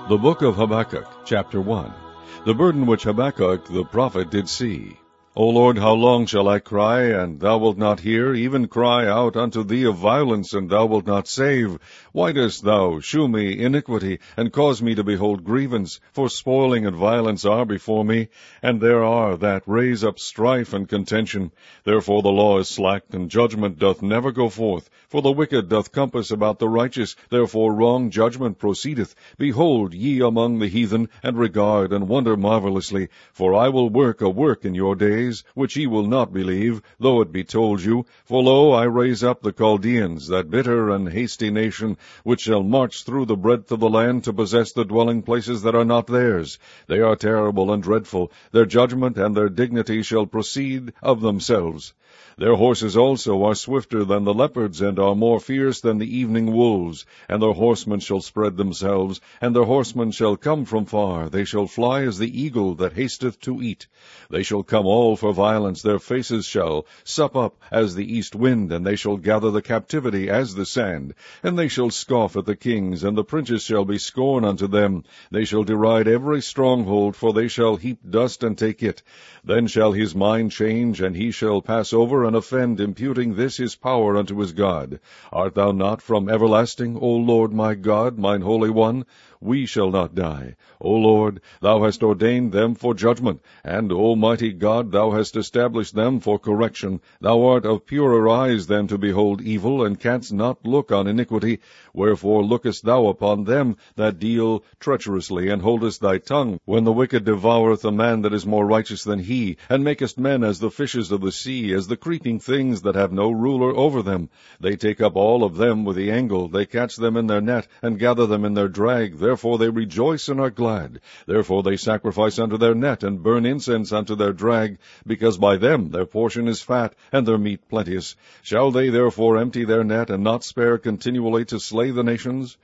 The book of Habakkuk, chapter 1. The burden which Habakkuk the prophet did see. O Lord, how long shall I cry, and thou wilt not hear, even cry out unto thee of violence, and thou wilt not save? Why dost thou shew me iniquity, and cause me to behold grievance? For spoiling and violence are before me, and there are that raise up strife and contention. Therefore the law is slacked, and judgment doth never go forth. For the wicked doth compass about the righteous, therefore wrong judgment proceedeth. Behold ye among the heathen, and regard and wonder marvelously. For I will work a work in your days, which ye will not believe, though it be told you. For lo, I raise up the Chaldeans, that bitter and hasty nation, which shall march through the breadth of the land to possess the dwelling places that are not theirs. They are terrible and dreadful. Their judgment and their dignity shall proceed of themselves. Their horses also are swifter than the leopards, and are more fierce than the evening wolves. And their horsemen shall spread themselves, and their horsemen shall come from far. They shall fly as the eagle that hasteth to eat. They shall come all for violence. Their faces shall sup up as the east wind, and they shall gather the captivity as the sand. And they shall scoff at the kings, and the princes shall be scorn unto them. They shall deride every stronghold, for they shall heap dust and take it. Then shall his mind change, and he shall pass over and offend, imputing this his power unto his God. Art thou not from everlasting, O Lord my God, mine Holy One? We shall not die. O Lord, thou hast ordained them for judgment, and, Almighty God, thou hast established them for correction. Thou art of purer eyes than to behold evil, and canst not look on iniquity. Wherefore lookest thou upon them that deal treacherously, and holdest thy tongue, when the wicked devoureth a man that is more righteous than he, and makest men as the fishes of the sea, as the creeping things that have no ruler over them. They take up all of them with the angle. They catch them in their net, and gather them in their drag. Therefore they rejoice and are glad. Therefore they sacrifice unto their net, and burn incense unto their drag, because by them their portion is fat, and their meat plenteous. Shall they therefore empty their net, and not spare continually to slay the nations?